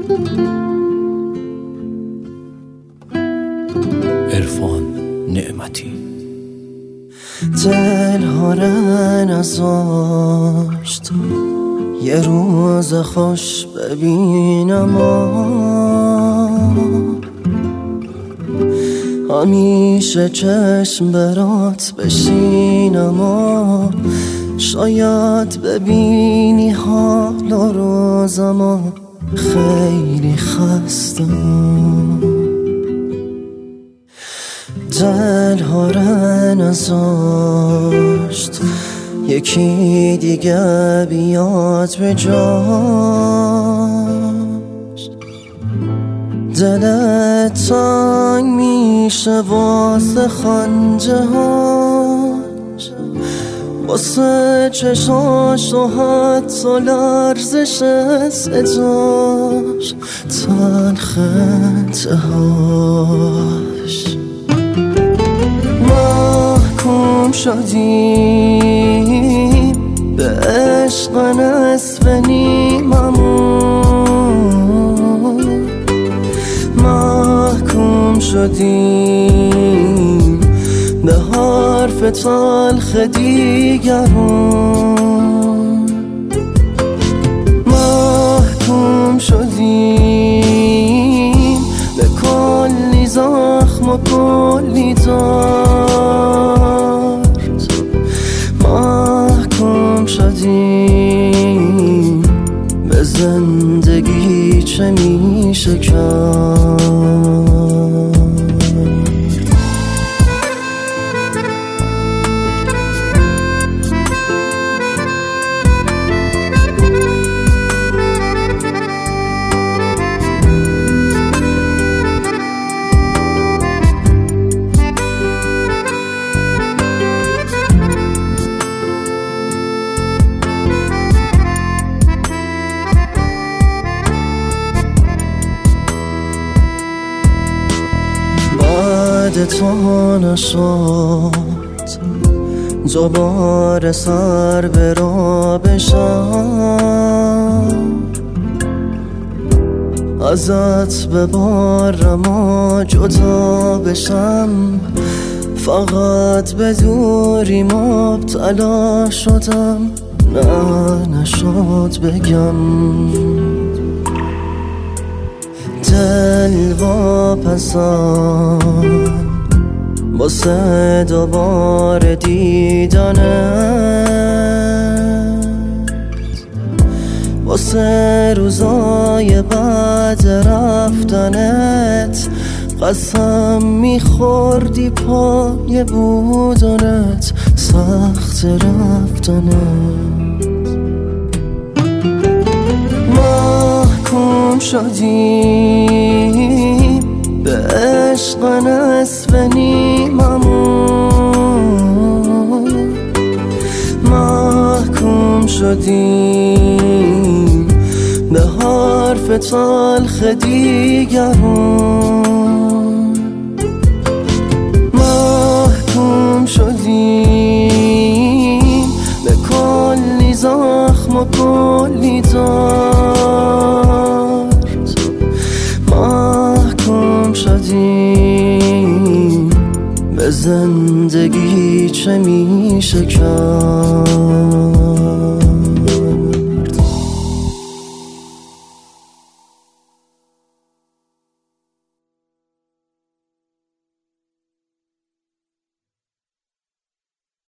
عرفان نعمتی. دلها را نذاشت یه روز خوش ببینم، همیشه چشم برات بشینم، شاید ببینی حال و روزم، خیلی خستم. دلها را نذاشت یکی دیگه بیاد به جاش، دلت تنگ میشه واسه خنجه هاش، واسه چشاش و حتی لرزش صداش، تلخ انتهاش. محکوم شدیم به عشق نصف نیممون، محکوم شدیم به حرف تلخ دیگرون، محکوم شدیم به کلی زخم و کلی درد، محکوم شدیم به زندگی چه میشه کرد. بعد تو نشد دوباره سر به راه بشم، ازت ببارم و جدا بشم، فقط به دوری مبتلا شدم، نه نشد بگم. دل واپسم واسه دوباره دیدنت، واسه روزای بعد رفتنت، قسم میخوردی پای بودنت، سخت رفتنت. محکوم شدیم به عشق نصف نیممون، محکوم شدیم به حرف تلخ دیگرون، محکوم شدیم به کلی زخم و کلی درد، محکوم شدیم به زندگی چه میشه کرد.